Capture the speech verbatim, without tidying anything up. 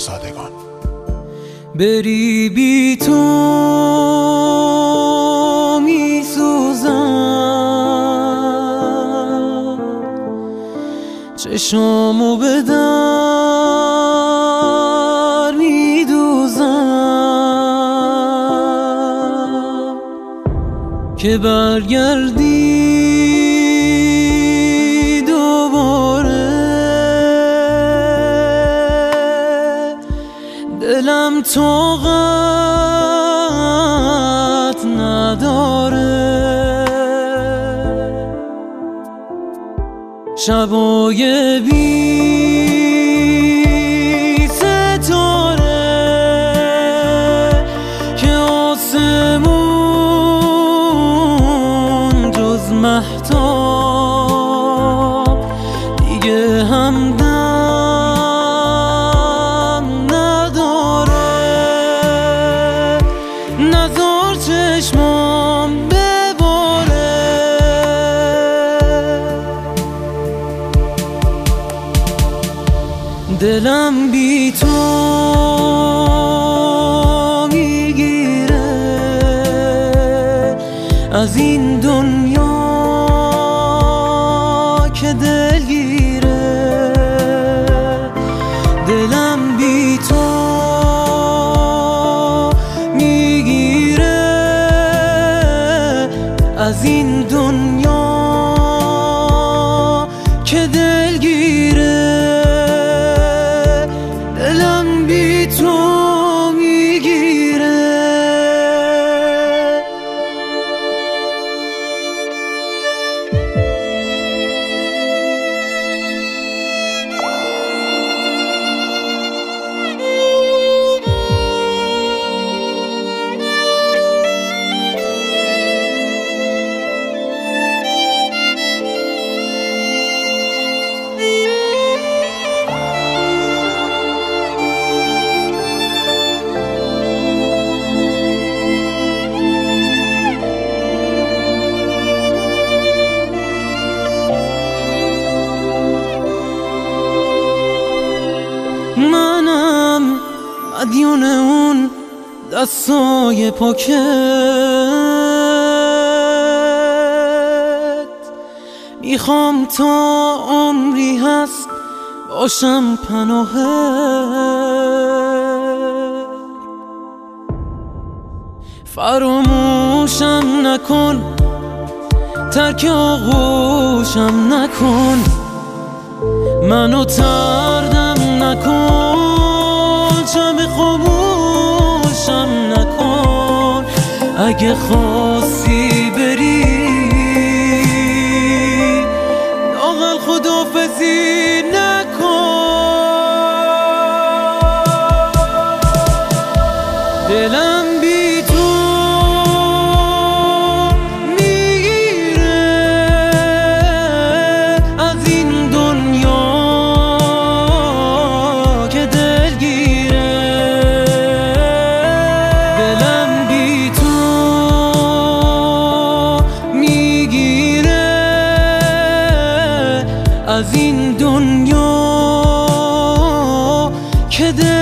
فرستادگان. بری بی تو می سوزم، چشامو به در می دوزم، که برگردی دوباره. دلم طاقت نداره شبای بی ستاره، که آسمون جز مهتاب دیگه همدم نزار چشمام بباره. دلم بی تو میگیره از این دنیا که دلگیره. دلم بی تو از این دنیا که دلگیره. دلم بی تو میگیره. منم مدیون اون دستای پاکت، میخوام تا عمری هست باشم پناهت. فراموشم نکن، ترک آغوشم نکن، منو تردم نکن، شب خاموشم نکن. اگه خواستی بری لااقل خداحافظی نکن. دلم بی تو میگیره از این دنیا که دلگیره. دلم بی تو میگیره از این دنیا که دلگیره.